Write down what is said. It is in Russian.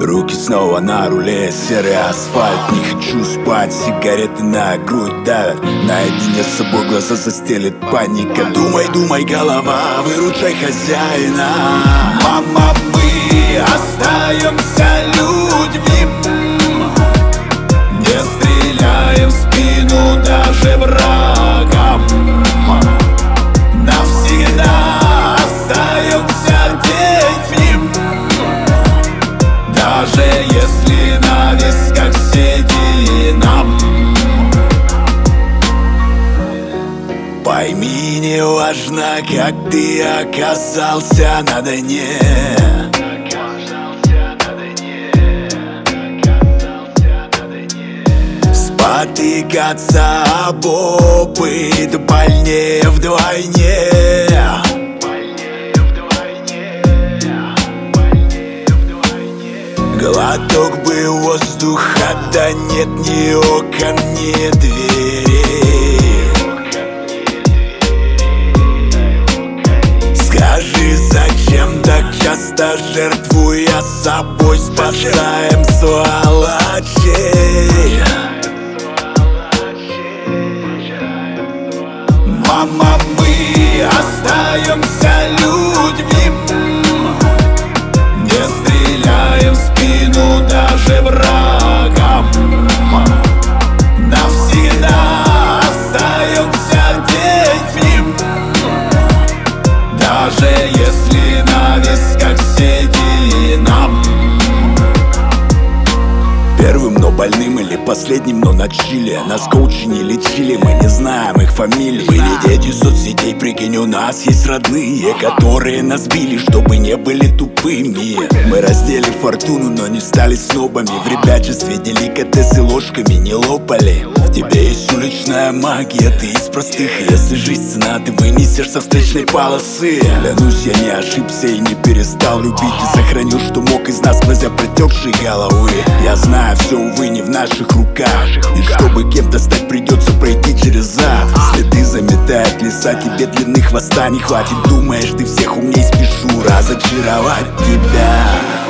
Руки снова на руле, серый асфальт. Не хочу спать, сигареты на грудь давят. Наедине с собой глаза застелит паника. Думай, думай, голова, выручай хозяина. Мама, мы остаемся людьми, не стреляем в спину даже врагам. Навсегда остаемся детьми, даже если на висках седина. Пойми, не важно, как ты оказался на дне. Спотыкаться об опыт больнее вдвойне. Глоток бы воздуха, да нет ни окон, ни дверей. Скажи, зачем так часто, жертвуя собой, спасаем сволочей? Мама, мы остаемся людьми, не стреляем в спину даже врагам. Навсегда остаемся детьми, даже если на висках седина. Первым, но больным, или последним, но на чиле. Нас коучи не лечили, мы не знаем их фамилий. Мы не дети соцсетей, прикинь, у нас есть родные, которые нас били, чтобы не были тупыми. Мы раздели фортуну, но не стали снобами. В ребячестве деликатесы ложками не лопали. В тебе есть уличная магия, ты из простых. Если жизнь цена, ты вынесешь со встречной полосы. Клянусь, я не ошибся и не перестал любить. И сохранил, что мог из нас, сквозя протекшие головы. Я знаю, все, увы, не в наших руках. И чтобы кем-то стать, придется пройти через ад. Следы заметают леса, тебе длины хвоста не хватит. Думаешь, ты всех умней, спешу разочаровать тебя.